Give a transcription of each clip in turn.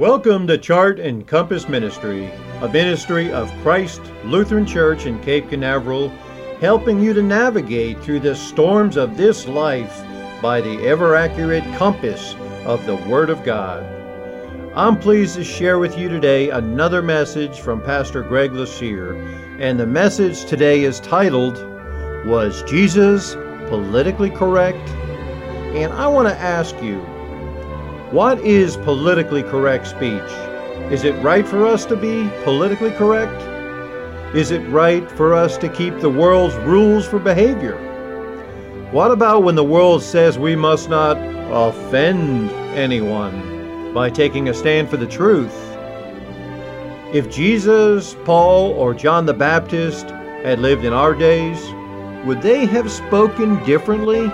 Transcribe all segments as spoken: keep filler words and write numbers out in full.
Welcome to Chart and Compass Ministry, a ministry of Christ Lutheran Church in Cape Canaveral, helping you to navigate through the storms of this life by the ever-accurate compass of the Word of God. I'm pleased to share with you today another message from Pastor Greg Lucier, and the message today is titled, Was Jesus Politically Correct? And I want to ask you, what is politically correct speech? Is it right for us to be politically correct? Is it right for us to keep the world's rules for behavior? What about when the world says we must not offend anyone by taking a stand for the truth? If Jesus, Paul, or John the Baptist had lived in our days, would they have spoken differently?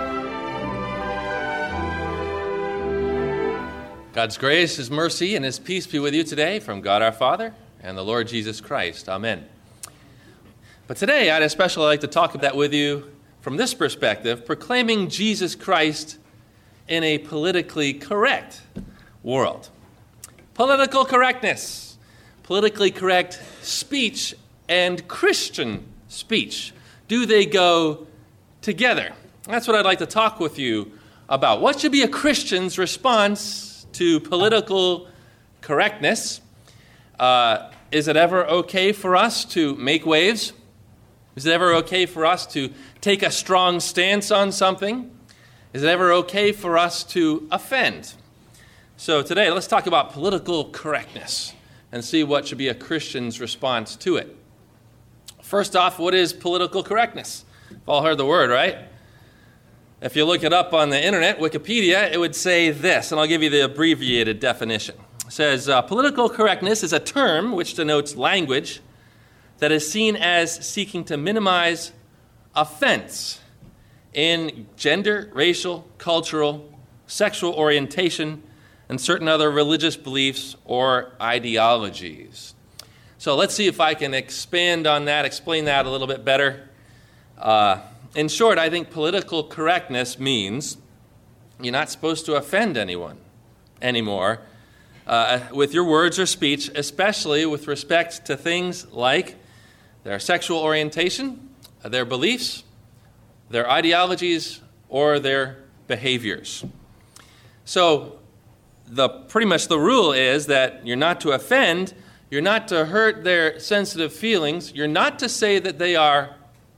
God's grace, His mercy, and His peace be with you today from God our Father and the Lord Jesus Christ. Amen. But today, I'd especially like to talk about that with you from this perspective, proclaiming Jesus Christ in a politically correct world. Political correctness, politically correct speech, and Christian speech. Do they go together? That's what I'd like to talk with you about. What should be a Christian's response to political correctness? Uh, is it ever okay for us to make waves? Is it ever okay for us to take a strong stance on something? Is it ever okay for us to offend? So today, let's talk about political correctness and see what should be a Christian's response to it. First off, what is political correctness? You've all heard the word, right? If you look it up on the internet, Wikipedia, it would say this, and I'll give you the abbreviated definition. It says, uh, political correctness is a term which denotes language that is seen as seeking to minimize offense in gender, racial, cultural, sexual orientation, and certain other religious beliefs or ideologies. So let's see if I can expand on that, explain that a little bit better. Uh, In short, I think political correctness means you're not supposed to offend anyone anymore uh, with your words or speech, especially with respect to things like their sexual orientation, their beliefs, their ideologies, or their behaviors. So the pretty much the rule is that you're not to offend, you're not to hurt their sensitive feelings, you're not to say that they are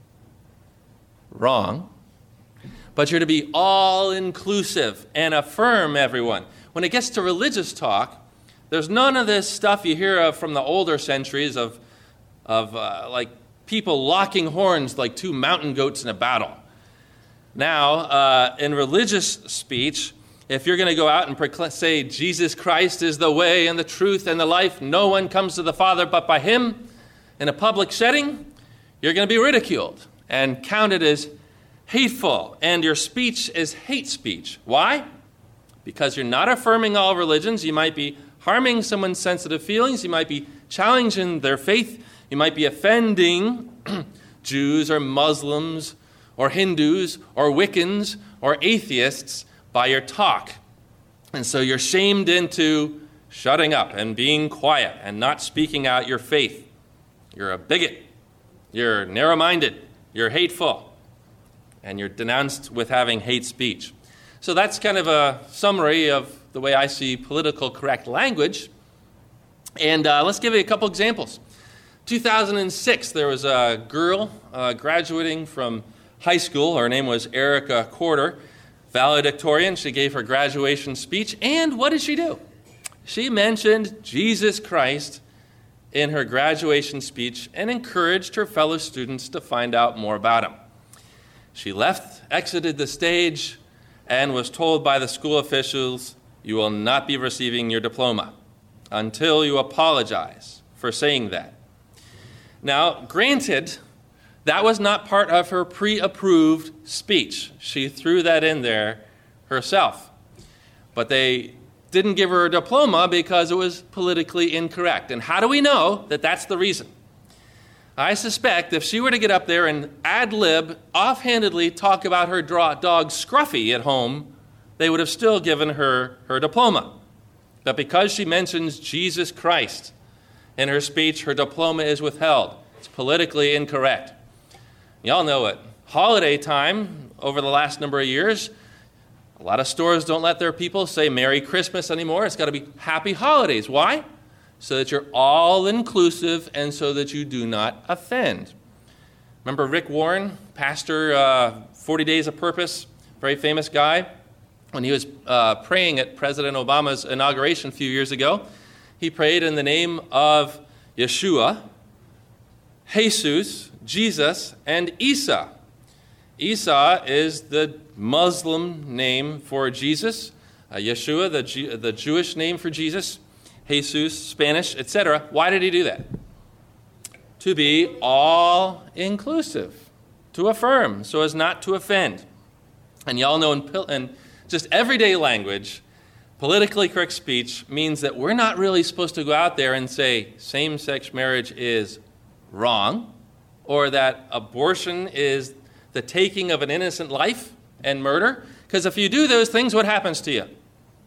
wrong, but you're to be all-inclusive and affirm everyone. When it gets to religious talk, there's none of this stuff you hear of from the older centuries of, of uh, like people locking horns like two mountain goats in a battle. Now, uh, in religious speech, if you're going to go out and proclaim, say Jesus Christ is the way and the truth and the life, no one comes to the Father but by Him, in a public setting, you're going to be ridiculed and counted as hateful, and your speech is hate speech. Why? Because you're not affirming all religions. You might be harming someone's sensitive feelings. You might be challenging their faith. You might be offending Jews or Muslims or Hindus or Wiccans or atheists by your talk. And so you're shamed into shutting up and being quiet and not speaking out your faith. You're a bigot. You're narrow-minded. You're hateful, and you're denounced with having hate speech. So that's kind of a summary of the way I see political correct language. And uh, let's give you a couple examples. two thousand six, there was a girl uh, graduating from high school. Her name was Erica Corder, valedictorian. She gave her graduation speech, and what did she do? She mentioned Jesus Christ in her graduation speech and encouraged her fellow students to find out more about Him. She left, exited the stage, and was told by the school officials, you will not be receiving your diploma until you apologize for saying that. Now, granted, that was not part of her pre-approved speech. She threw that in there herself. But they didn't give her a diploma because it was politically incorrect. And how do we know that that's the reason? I suspect if she were to get up there and ad-lib, offhandedly talk about her dog Scruffy at home, they would have still given her her diploma. But because she mentions Jesus Christ in her speech, her diploma is withheld. It's politically incorrect. Y'all know it. Holiday time over the last number of years, a lot of stores don't let their people say Merry Christmas anymore. It's got to be Happy Holidays. Why? So that you're all inclusive and so that you do not offend. Remember Rick Warren, pastor, uh, forty Days of Purpose, very famous guy? When he was uh, praying at President Obama's inauguration a few years ago, he prayed in the name of Yeshua, Jesus, Jesus, and Isa. Isa is the Muslim name for Jesus, uh, Yeshua, the, G- the Jewish name for Jesus, Jesus, Spanish, et cetera. Why did he do that? To be all-inclusive, to affirm, so as not to offend. And y'all know in, in just everyday language, politically correct speech means that we're not really supposed to go out there and say same-sex marriage is wrong, or that abortion is the taking of an innocent life and murder. Because if you do those things, what happens to you?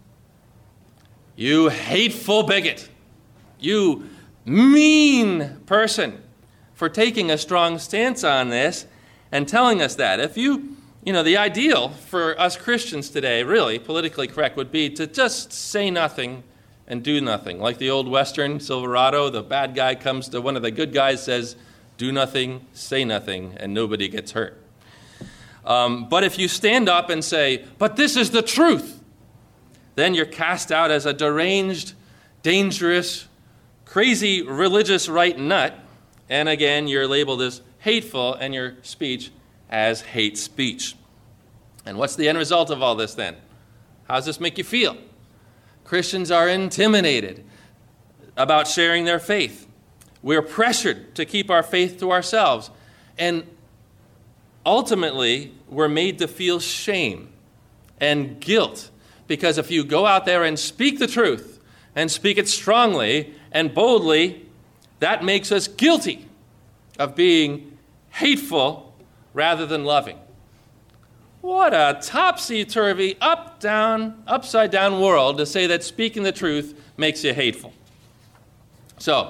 You hateful bigot. You mean person for taking a strong stance on this and telling us that. If you, you know, the ideal for us Christians today, really, politically correct, would be to just say nothing and do nothing. Like the old Western Silverado, the bad guy comes to one of the good guys, says, do nothing, say nothing, and nobody gets hurt. Um, but if you stand up and say, but this is the truth, then you're cast out as a deranged, dangerous, crazy religious right nut. And again, you're labeled as hateful and your speech as hate speech. And what's the end result of all this then? How does this make you feel? Christians are intimidated about sharing their faith. We're pressured to keep our faith to ourselves. And ultimately, we're made to feel shame and guilt, because if you go out there and speak the truth and speak it strongly and boldly, that makes us guilty of being hateful rather than loving. What a topsy-turvy, up-down, upside-down world to say that speaking the truth makes you hateful. So,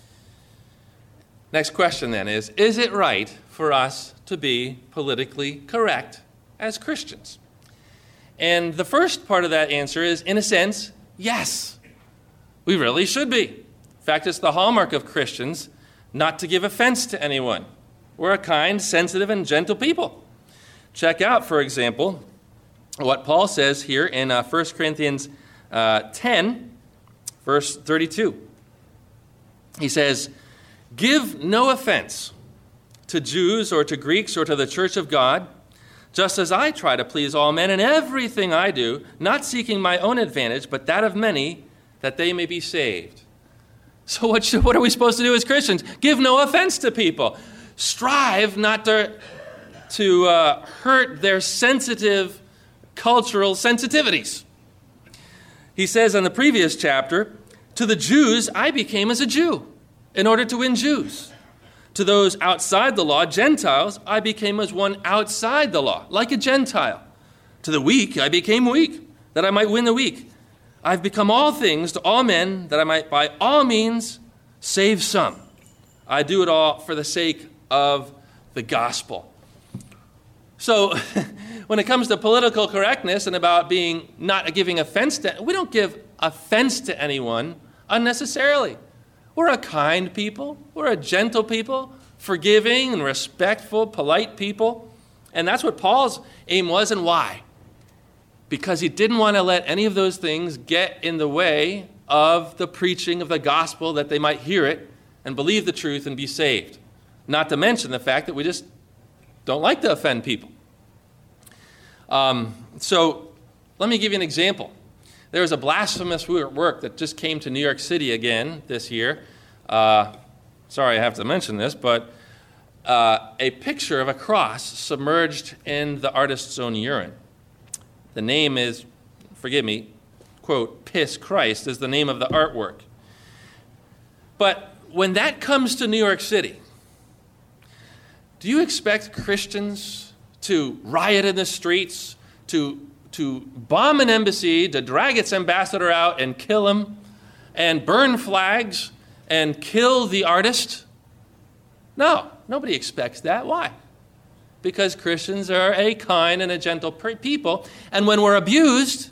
next question then is, is it right for us to be politically correct as Christians? And the first part of that answer is, in a sense, yes. We really should be. In fact, it's the hallmark of Christians not to give offense to anyone. We're a kind, sensitive, and gentle people. Check out, for example, what Paul says here in uh, First Corinthians uh, ten, verse thirty-two. He says, give no offense to Jews or to Greeks or to the church of God, just as I try to please all men in everything I do, not seeking my own advantage, but that of many, that they may be saved. So what, should, what are we supposed to do as Christians? Give no offense to people. Strive not to, to uh, hurt their sensitive cultural sensitivities. He says in the previous chapter, to the Jews I became as a Jew in order to win Jews. To those outside the law, Gentiles, I became as one outside the law, like a Gentile. To the weak, I became weak, that I might win the weak. I've become all things to all men, that I might by all means save some. I do it all for the sake of the gospel. So when it comes to political correctness and about being not giving offense to, we don't give offense to anyone unnecessarily. We're a kind people. We're a gentle people, forgiving and respectful, polite people. And that's what Paul's aim was, and why? Because he didn't want to let any of those things get in the way of the preaching of the gospel, that they might hear it and believe the truth and be saved. Not to mention the fact that we just don't like to offend people. Um, so let me give you an example. There was a blasphemous work that just came to New York City again this year. Uh, sorry I have to mention this, but uh, a picture of a cross submerged in the artist's own urine. The name is, forgive me, quote, Piss Christ is the name of the artwork. But when that comes to New York City, do you expect Christians to riot in the streets, to to bomb an embassy, to drag its ambassador out and kill him, and burn flags and kill the artist? No, nobody expects that. Why? Because Christians are a kind and a gentle people, and when we're abused,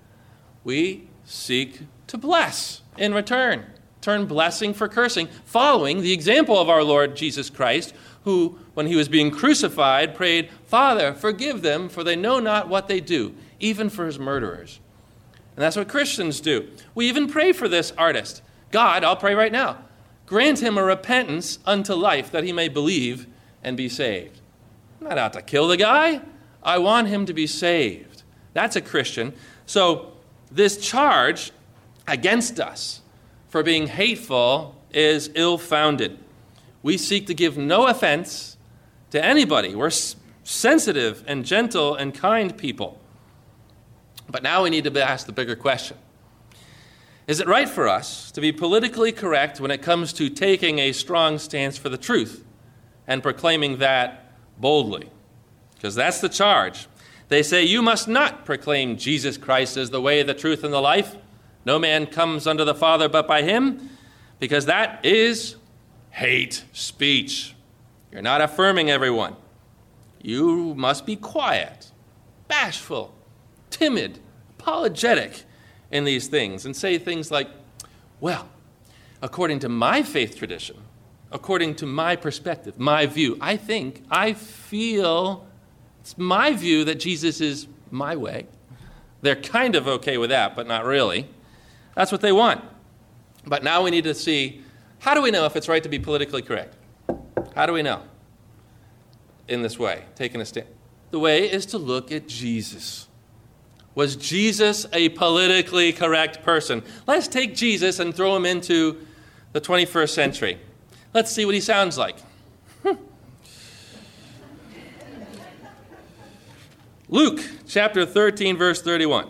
we seek to bless in return. Turn blessing for cursing, following the example of our Lord Jesus Christ, who, when he was being crucified, prayed, "Father, forgive them, for they know not what they do," even for his murderers. And that's what Christians do. We even pray for this artist. God, I'll pray right now, grant him a repentance unto life, that he may believe and be saved. I'm not out to kill the guy. I want him to be saved. That's a Christian. So this charge against us for being hateful is ill-founded. We seek to give no offense to anybody. We're s- sensitive and gentle and kind people. But now we need to ask the bigger question. Is it right for us to be politically correct when it comes to taking a strong stance for the truth and proclaiming that boldly? Because that's the charge. They say, "You must not proclaim Jesus Christ as the way, the truth, and the life. No man comes unto the Father but by him," because that is hate speech. You're not affirming everyone. You must be quiet, bashful, timid, apologetic in these things, and say things like, "Well, according to my faith tradition, according to my perspective, my view, I think, I feel, it's my view that Jesus is my way." They're kind of okay with that, but not really. That's what they want. But now we need to see, how do we know if it's right to be politically correct? How do we know? In this way, taking a stand. The way is to look at Jesus. Was Jesus a politically correct person? Let's take Jesus and throw him into the twenty-first century. Let's see what he sounds like. Luke chapter thirteen, verse thirty-one.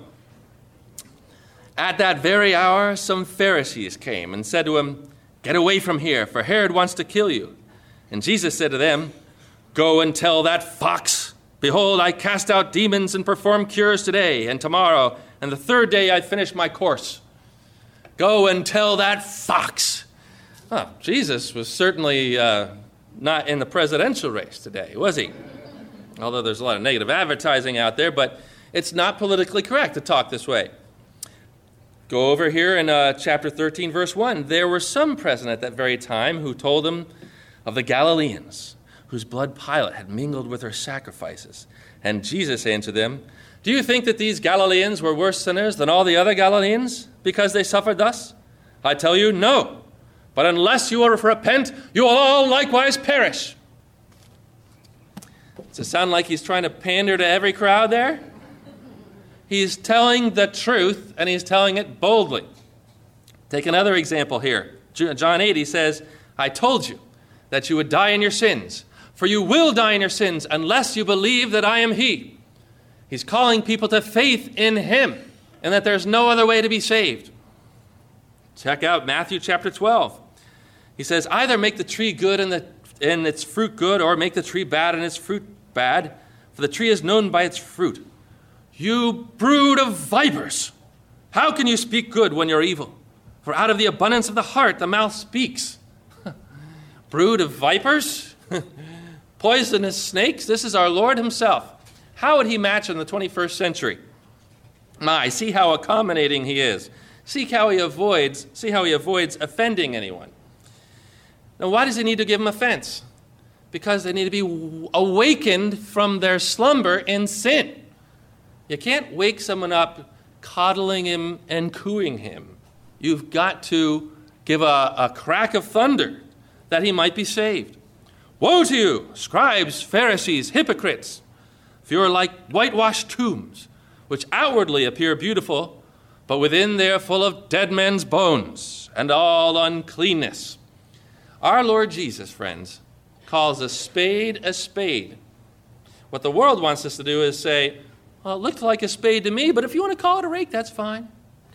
At that very hour, some Pharisees came and said to him, "Get away from here, for Herod wants to kill you." And Jesus said to them, "Go and tell that fox, behold, I cast out demons and perform cures today and tomorrow, and the third day I finish my course." Go and tell that fox. Oh, Jesus was certainly uh, not in the presidential race today, was he? Although there's a lot of negative advertising out there, but it's not politically correct to talk this way. Go over here in uh, chapter thirteen, verse one. There were some present at that very time who told him of the Galileans, whose blood Pilate had mingled with their sacrifices. And Jesus answered them, "Do you think that these Galileans were worse sinners than all the other Galileans because they suffered thus? I tell you, no. But unless you will repent, you will all likewise perish." Does it sound like he's trying to pander to every crowd there? He's telling the truth, and he's telling it boldly. Take another example here. John eight, he says, "I told you that you would die in your sins, for you will die in your sins unless you believe that I am he." He's calling people to faith in him and that there's no other way to be saved. Check out Matthew chapter twelve. He says, "Either make the tree good and, the, and its fruit good, or make the tree bad and its fruit bad, for the tree is known by its fruit. You brood of vipers, how can you speak good when you're evil? For out of the abundance of the heart the mouth speaks." Brood of vipers? Poisonous snakes? This is our Lord himself. How would he match in the twenty-first century? My, see how accommodating he is. See how he avoids, see how he avoids offending anyone. Now, why does he need to give them offense? Because they need to be awakened from their slumber in sin. You can't wake someone up coddling him and cooing him. You've got to give a, a crack of thunder that he might be saved. "Woe to you, scribes, Pharisees, hypocrites! For you are like whitewashed tombs, which outwardly appear beautiful, but within they are full of dead men's bones and all uncleanness." Our Lord Jesus, friends, calls a spade a spade. What the world wants us to do is say, "Well, it looked like a spade to me, but if you want to call it a rake, that's fine."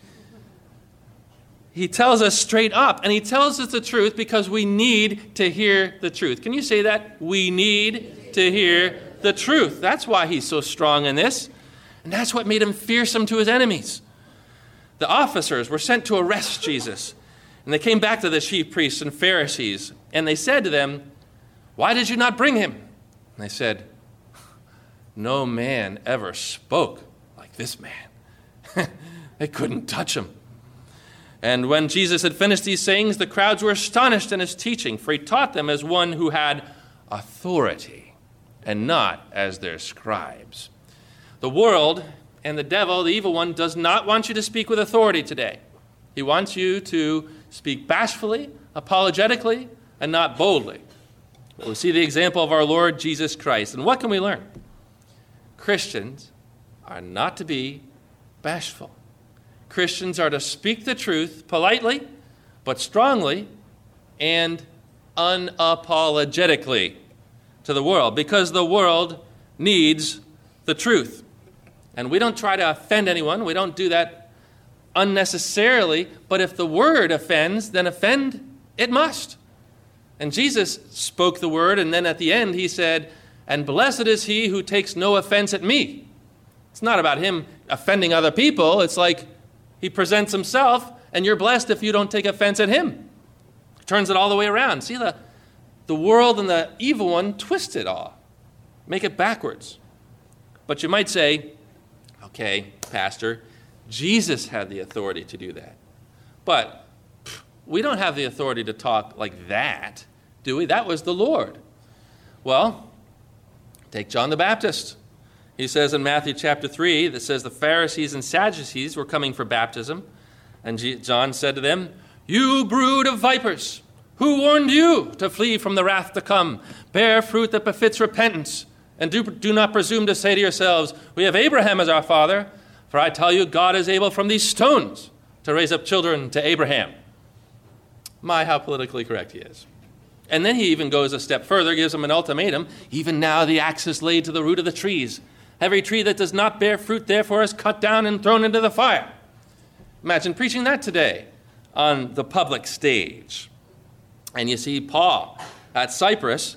He tells us straight up, and he tells us the truth because we need to hear the truth. Can you say that? We need to hear the truth. That's why he's so strong in this. And that's what made him fearsome to his enemies. The officers were sent to arrest Jesus. And they came back to the chief priests and Pharisees. And they said to them, "Why did you not bring him?" And they said, "No man ever spoke like this man." They couldn't touch him. And when Jesus had finished these sayings, the crowds were astonished in his teaching, for he taught them as one who had authority and not as their scribes. The world and the devil, the evil one, does not want you to speak with authority today. He wants you to speak bashfully, apologetically, and not boldly. But we see the example of our Lord Jesus Christ. And what can we learn? Christians are not to be bashful. Christians are to speak the truth politely, but strongly and unapologetically to the world, because the world needs the truth. And we don't try to offend anyone. We don't do that unnecessarily. But if the word offends, then offend it must. And Jesus spoke the word, and then at the end he said, "And blessed is he who takes no offense at me." It's not about him offending other people. It's like he presents himself, and you're blessed if you don't take offense at him. Turns it all the way around. See, the, the world and the evil one twist it all. Make it backwards. But you might say, okay, Pastor, Jesus had the authority to do that. But pff, we don't have the authority to talk like that, do we? That was the Lord. Well, take John the Baptist. He says in Matthew chapter three, that says the Pharisees and Sadducees were coming for baptism. And John said to them, "You brood of vipers, who warned you to flee from the wrath to come? Bear fruit that befits repentance. And do, do not presume to say to yourselves, 'We have Abraham as our father.' For I tell you, God is able from these stones to raise up children to Abraham." My, how politically correct he is. And then he even goes a step further, gives them an ultimatum. "Even now the axe is laid to the root of the trees. Every tree that does not bear fruit, therefore, is cut down and thrown into the fire." Imagine preaching that today on the public stage. And you see Paul at Cyprus.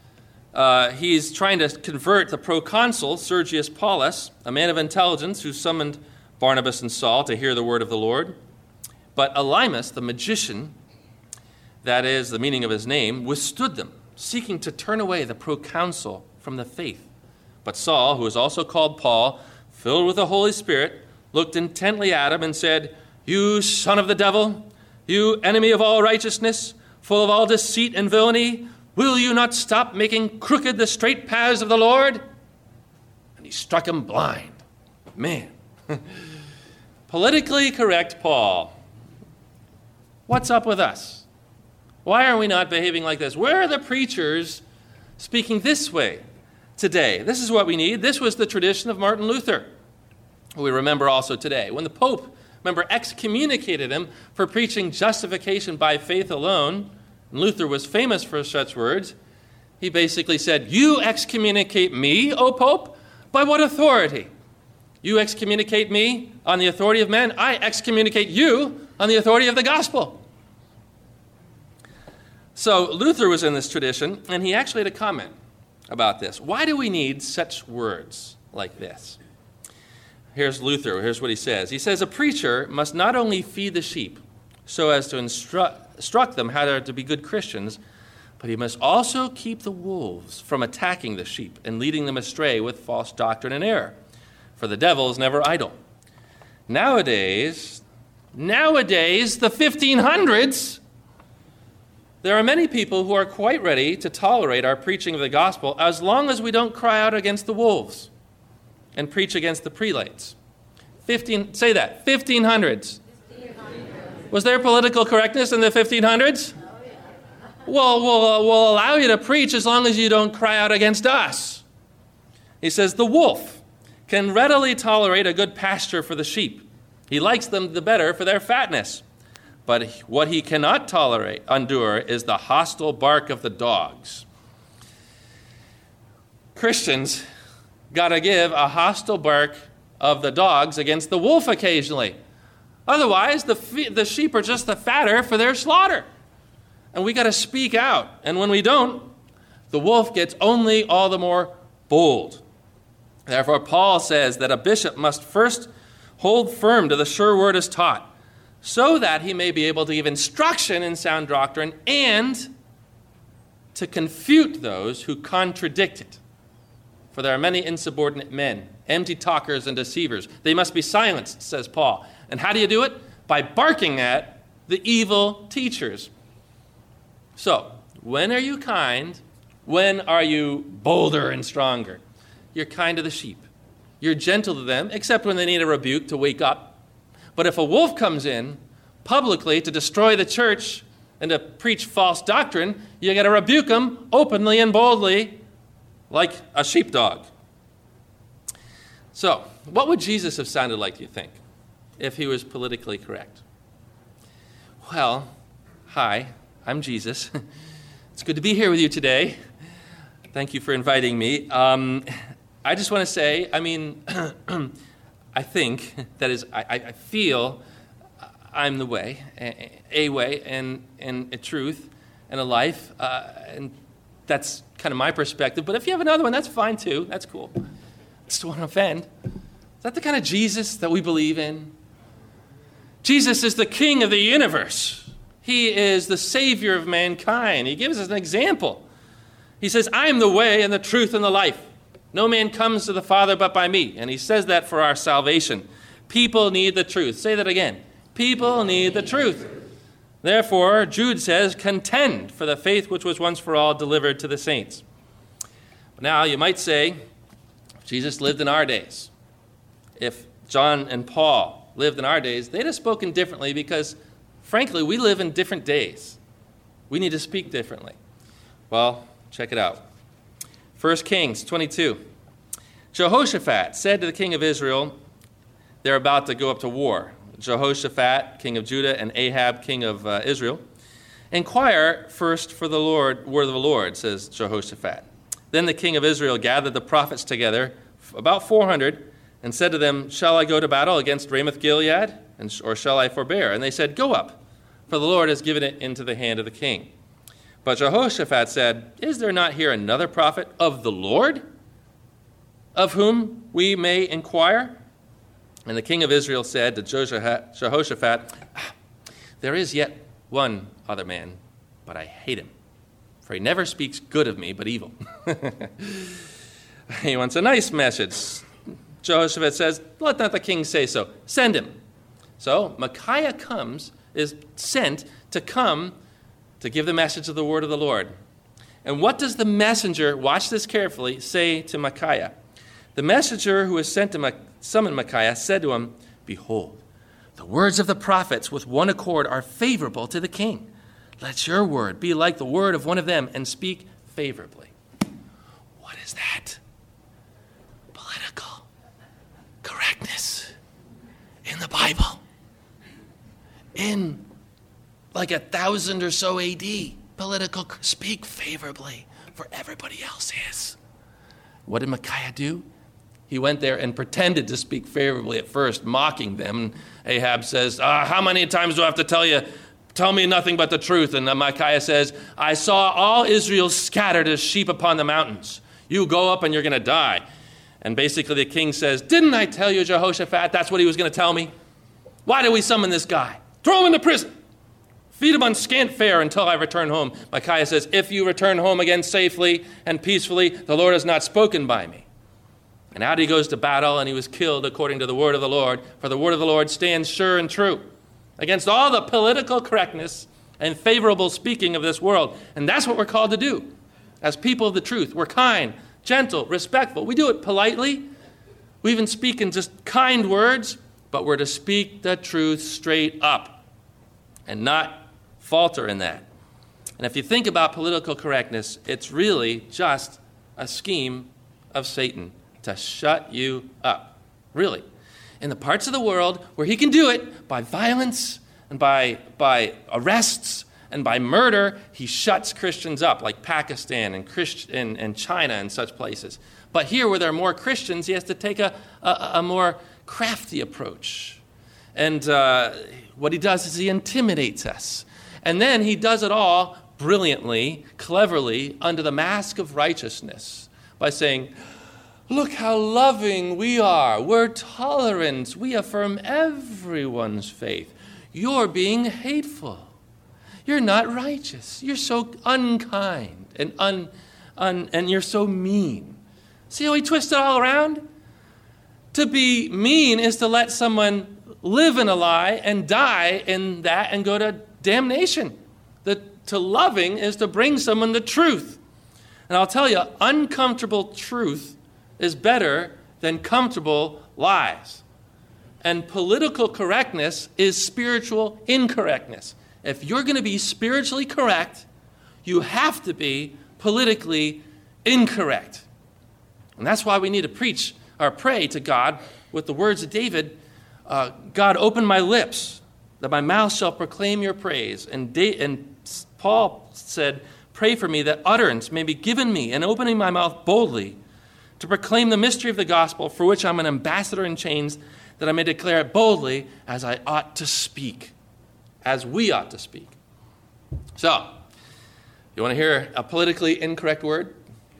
Uh, he's trying to convert the proconsul, Sergius Paulus, a man of intelligence who summoned Barnabas and Saul to hear the word of the Lord. But Elymas, the magician, that is the meaning of his name, withstood them, seeking to turn away the proconsul from the faith. But Saul, who is also called Paul, filled with the Holy Spirit, looked intently at him and said, "You son of the devil, you enemy of all righteousness, full of all deceit and villainy, will you not stop making crooked the straight paths of the Lord?" And he struck him blind. Man. Politically correct Paul. What's up with us? Why are we not behaving like this? Where are the preachers speaking this way today? This is what we need. This was the tradition of Martin Luther, who we remember also today. When the Pope, remember, excommunicated him for preaching justification by faith alone, and Luther was famous for such words, he basically said, "You excommunicate me, O Pope? By what authority? You excommunicate me on the authority of men. I excommunicate you on the authority of the gospel." So Luther was in this tradition, and he actually had a comment about this. Why do we need such words like this? Here's Luther. Here's what he says. He says, "A preacher must not only feed the sheep so as to instruct, instruct them how to be good Christians, but he must also keep the wolves from attacking the sheep and leading them astray with false doctrine and error. For the devil is never idle." Nowadays, nowadays, the fifteen hundreds, there are many people who are quite ready to tolerate our preaching of the gospel as long as we don't cry out against the wolves and preach against the prelates. Fifteen, say that, fifteen hundreds. Was there political correctness in the fifteen hundreds? Oh, yeah. Well, we'll, we'll allow you to preach as long as you don't cry out against us. He says, "The wolf can readily tolerate a good pasture for the sheep. He likes them the better for their fatness. But what he cannot tolerate, endure, is the hostile bark of the dogs." Christians got to give a hostile bark of the dogs against the wolf occasionally. Otherwise, the, the sheep are just the fatter for their slaughter. And we got to speak out. And when we don't, the wolf gets only all the more bold. Therefore, Paul says that a bishop must first hold firm to the sure word as taught, so that he may be able to give instruction in sound doctrine and to confute those who contradict it. For there are many insubordinate men, empty talkers and deceivers. They must be silenced, says Paul. And how do you do it? By barking at the evil teachers. So, when are you kind? When are you bolder and stronger? You're kind to the sheep. You're gentle to them, except when they need a rebuke to wake up. But if a wolf comes in publicly to destroy the church and to preach false doctrine, you got to rebuke them openly and boldly like a sheepdog. So, what would Jesus have sounded like, do you think, if he was politically correct? Well, hi, I'm Jesus. It's good to be here with you today. Thank you for inviting me. Um, I just want to say, I mean, I think, that is, I, I feel I'm the way, a, a way, and, and a truth, and a life, uh, and that's kind of my perspective. But if you have another one, that's fine too. That's cool. I just don't want to offend. Is that the kind of Jesus that we believe in? Jesus is the King of the universe. He is the Savior of mankind. He gives us an example. He says, I am the way and the truth and the life. No man comes to the Father but by me. And he says that for our salvation. People need the truth. Say that again. People need the truth. Therefore, Jude says, contend for the faith which was once for all delivered to the saints. Now, you might say, Jesus lived in our days. If John and Paul lived in our days, they'd have spoken differently because, frankly, we live in different days. We need to speak differently. Well, check it out. First Kings twenty-two. Jehoshaphat said to the king of Israel, they're about to go up to war. Jehoshaphat, king of Judah, and Ahab, king of uh, Israel. Inquire first for the Lord, word of the Lord, says Jehoshaphat. Then the king of Israel gathered the prophets together, about four hundred, and said to them, shall I go to battle against Ramoth-Gilead, and, or shall I forbear? And they said, go up, for the Lord has given it into the hand of the king. But Jehoshaphat said, is there not here another prophet of the Lord, of whom we may inquire? And the king of Israel said to Jehoshaphat, there is yet one other man, but I hate him, for he never speaks good of me, but evil. He wants a nice message. Jehoshaphat says, let not the king say so. Send him. So Micaiah comes, is sent to come to give the message of the word of the Lord. And what does the messenger, watch this carefully, say to Micaiah? The messenger who was sent to summon Micaiah said to him, behold, the words of the prophets with one accord are favorable to the king. Let your word be like the word of one of them and speak favorably. What is that? Political correctness in the Bible. In like a thousand or so A D, political speak favorably, for everybody else is. What did Micaiah do? He went there and pretended to speak favorably at first, mocking them. Ahab says, ah, how many times do I have to tell you, tell me nothing but the truth? And Micaiah says, I saw all Israel scattered as sheep upon the mountains. You go up and you're going to die. And basically the king says, didn't I tell you, Jehoshaphat, that's what he was going to tell me? Why did we summon this guy? Throw him into prison. Feed him on scant fare until I return home. Micaiah says, if you return home again safely and peacefully, the Lord has not spoken by me. And out he goes to battle, and he was killed according to the word of the Lord. For the word of the Lord stands sure and true against all the political correctness and favorable speaking of this world. And that's what we're called to do as people of the truth. We're kind, gentle, respectful. We do it politely. We even speak in just kind words, but we're to speak the truth straight up and not falter in that. And if you think about political correctness, it's really just a scheme of Satan to shut you up. Really. In the parts of the world where he can do it by violence and by, by arrests and by murder, he shuts Christians up, like Pakistan and, Christ- and, and China and such places. But here where there are more Christians, he has to take a, a, a more crafty approach. And uh, what he does is he intimidates us. And then he does it all brilliantly, cleverly, under the mask of righteousness by saying, Look how loving we are. We're tolerant. We affirm everyone's faith. You're being hateful. You're not righteous. You're so unkind and un, un and you're so mean. See how he twists it all around? To be mean is to let someone live in a lie and die in that and go to damnation. The, to loving is to bring someone the truth. And I'll tell you, uncomfortable truth is better than comfortable lies. And political correctness is spiritual incorrectness. If you're going to be spiritually correct, you have to be politically incorrect. And that's why we need to preach or pray to God with the words of David, uh, God, open my lips, that my mouth shall proclaim your praise. And, da- and Paul said, pray for me that utterance may be given me and opening my mouth boldly to proclaim the mystery of the gospel, for which I'm an ambassador in chains, that I may declare it boldly as I ought to speak, as we ought to speak. So, you want to hear a politically incorrect word?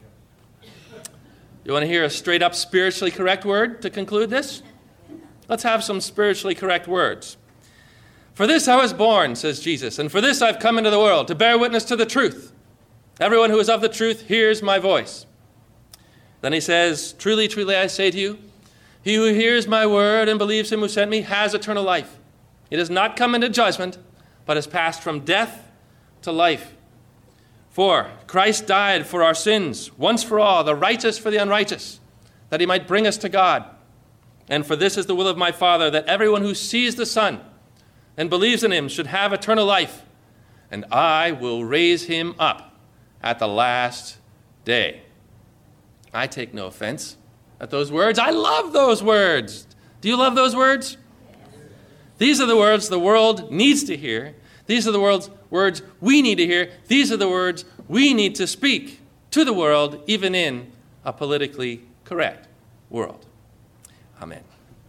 You want to hear a straight up spiritually correct word to conclude this? Let's have some spiritually correct words. For this I was born, says Jesus, and for this I've come into the world, to bear witness to the truth. Everyone who is of the truth hears my voice. Then he says, truly, truly, I say to you, he who hears my word and believes him who sent me has eternal life. He does not come into judgment, but has passed from death to life. For Christ died for our sins, once for all, the righteous for the unrighteous, that he might bring us to God. And for this is the will of my Father, that everyone who sees the Son and believes in him should have eternal life, and I will raise him up at the last day. I take no offense at those words. I love those words. Do you love those words? These are the words the world needs to hear. These are the world's words we need to hear. These are the words we need to speak to the world, even in a politically correct world. Amen.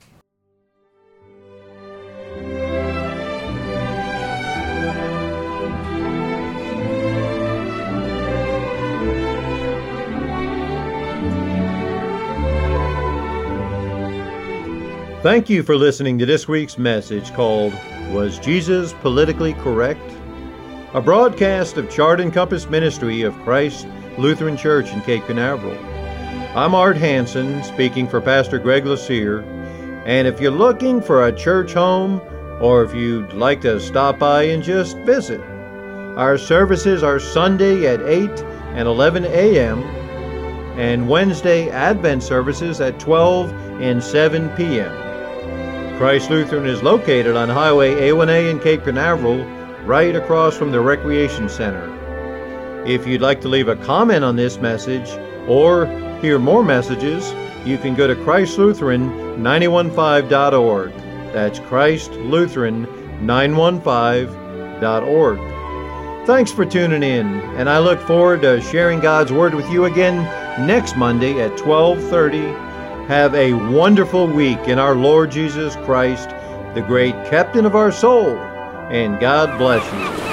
Thank you for listening to this week's message called, Was Jesus Politically Correct? A broadcast of Chart and Compass Ministry of Christ Lutheran Church in Cape Canaveral. I'm Art Hansen, speaking for Pastor Greg Lassere, and if you're looking for a church home, or if you'd like to stop by and just visit, our services are Sunday at eight and eleven a.m., and Wednesday Advent services at twelve and seven p.m. Christ Lutheran is located on Highway A one A in Cape Canaveral, right across from the Recreation Center. If you'd like to leave a comment on this message or hear more messages, you can go to Christ Lutheran nine one five dot org. That's Christ Lutheran nine one five dot org. Thanks for tuning in, and I look forward to sharing God's Word with you again next Monday at twelve thirty. Have a wonderful week in our Lord Jesus Christ, the great captain of our soul, and God bless you.